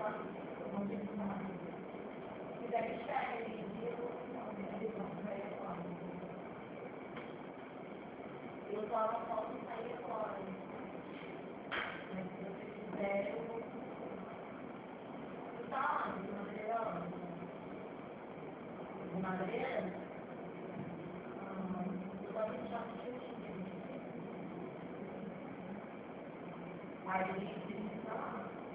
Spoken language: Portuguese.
Eu só não posso sair fora. Mas se você quiser, eu vou. Você tá onde? Na Madeira? Na Madeira? Eu gosto de deixar um chutinho. Aí, tá lá.